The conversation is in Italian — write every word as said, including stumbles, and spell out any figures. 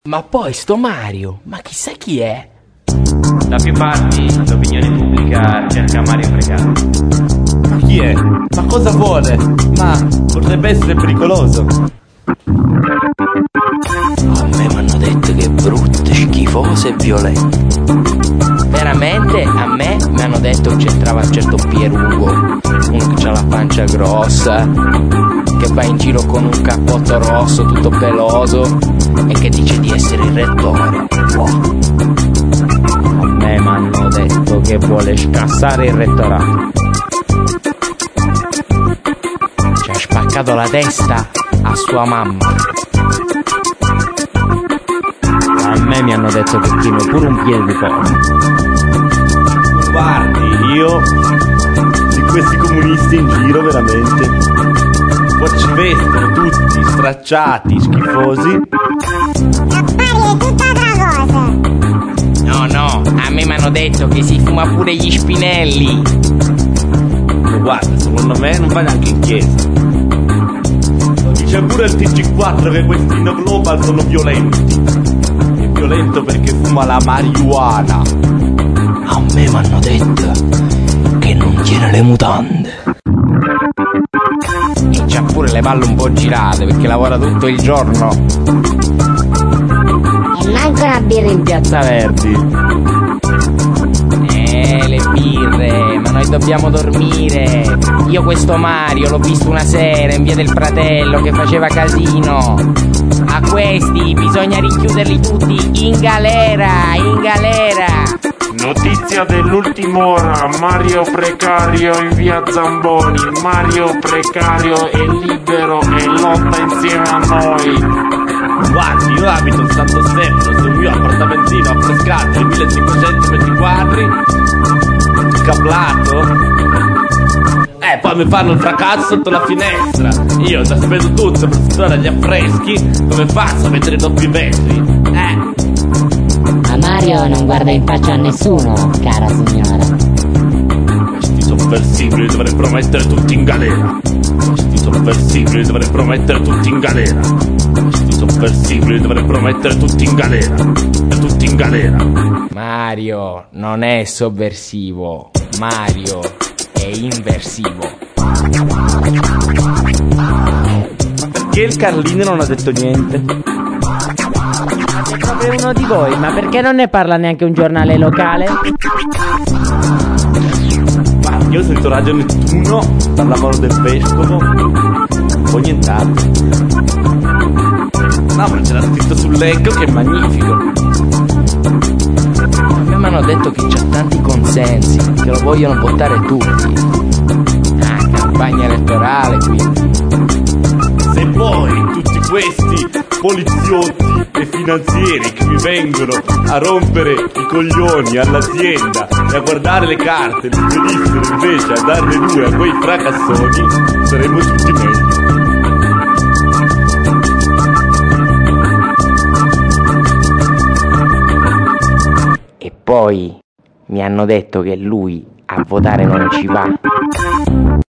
Ma poi sto Mario, ma chissà chi è? Da più parti l'opinione pubblica cerca Mario Precario. Ma chi è? Ma cosa vuole? Ma potrebbe essere pericoloso. A me mi hanno detto che è brutto, schifoso e violento. Veramente a me mi hanno detto che c'entrava un certo Pierugo, uno che ha la pancia grossa, che va in giro con un cappotto rosso tutto peloso e che dice di essere il rettore. Wow. A me mi hanno detto che vuole scassare il rettorato. Ci ha spaccato la testa a sua mamma. A me mi hanno detto che tiene pure un piede di porco. Guardi, io di questi comunisti in giro veramente. Poi ci vestono tutti stracciati, schifosi. Affari è tutt'altra cosa. No, no, a me mi hanno detto che si fuma pure gli spinelli. Guarda, secondo me non va neanche in chiesa. Lo dice pure il T G quattro che questi no global sono violenti. È violento perché fuma la marijuana. A me mi hanno detto che non tiene le mutande. E c'ha pure le palle un po' girate perché lavora tutto il giorno. E manca una birra in piazza. Piazza Verdi. Eh, le birre, ma noi dobbiamo dormire. Io questo Mario l'ho visto una sera in via del Fratello che faceva casino. A questi bisogna rinchiuderli tutti in galera, in galera. Notizia dell'ultima ora, Mario Precario in via Zamboni. Mario Precario è libero e lotta insieme a noi. Guardi, io abito in Santo Stefano, sul mio appartamentino a Frescate, millecinquecento metri quadri, cablato. Eh, poi mi fanno il fracasso sotto la finestra. Io già speso tutto per sistemare gli affreschi. Come faccio a mettere doppi vetri? Eh. Ma Mario non guarda in faccia a nessuno, cara signora. Questi sovversibili dovrebbero mettere tutti in galera. Questi sovversibili dovrebbero mettere tutti in galera. Questi sovversibili dovrebbero mettere tutti in galera. Tutti in galera. Mario non è sovversivo, Mario è inversivo. Perché il Carlino non ha detto niente? È proprio uno di voi, ma perché non ne parla neanche un giornale locale? Guarda, io ho sentito Radio Nettuno, parlavano del vescovo, poi nient'altro. No, ma c'era scritto sull'eco che è magnifico. A me mi hanno detto che c'ha tanti consensi, che lo vogliono votare tutti. Ah, campagna elettorale quindi. Se poi tutti questi poliziotti e finanzieri che mi vengono a rompere i coglioni all'azienda e a guardare le carte mi venissero invece a darne due a quei fracassoni, saremmo tutti meglio. E poi mi hanno detto che lui a votare non ci va.